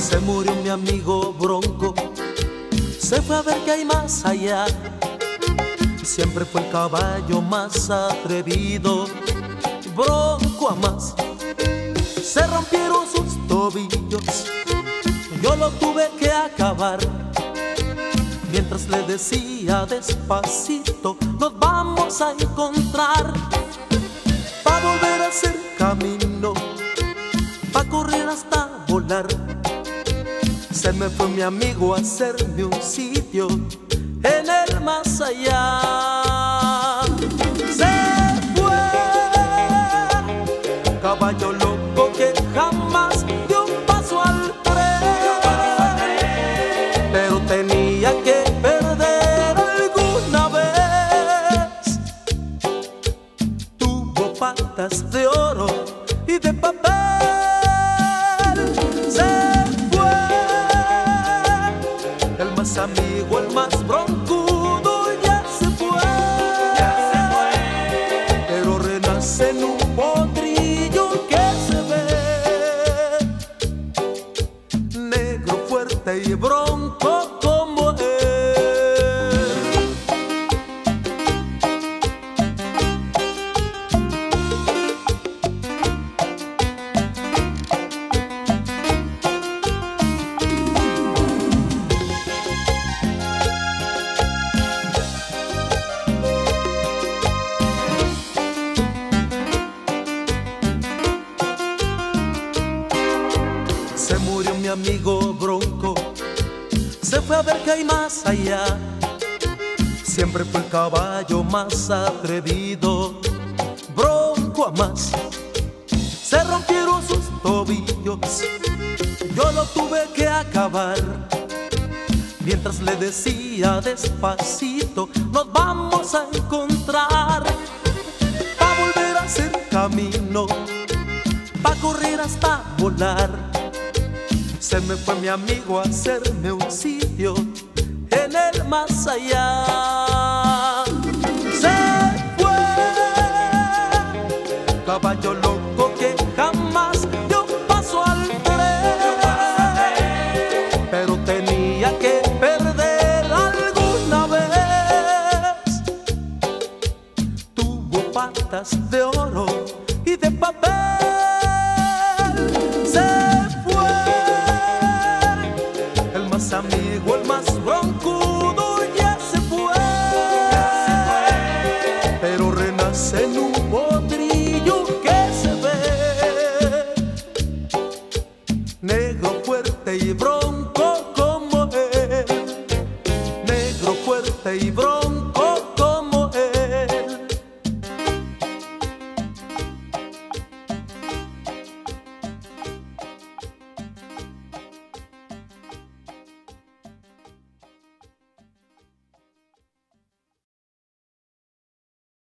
Se murió mi amigo Bronco, se fue a ver qué hay más allá. Siempre fue el caballo más atrevido, Bronco a más. Se rompieron sus tobillos, yo lo tuve que acabar. Mientras le decía despacito, nos vamos a encontrar. Pa' volver a hacer camino, pa' correr hasta volar. Se me fue mi amigo a hacerme un sitio en el más allá. Se fue, caballo loco que jamás dio un paso al tren, pero tenía que perder alguna vez. Tuvo patas de oro y de papel. Amigo, el más broncudo ya se fue, pero renace en un potrillo que se ve negro, fuerte y bronco como él. Se murió mi amigo Bronco, se fue a ver qué hay más allá. Siempre fue el caballo más atrevido, Bronco a más. Se rompieron sus tobillos, yo lo tuve que acabar. Mientras le decía despacito, nos vamos a encontrar. Pa' volver a hacer camino, pa' correr hasta volar. Se me fue mi amigo a hacerme un sitio en el más allá. Se fue, caballo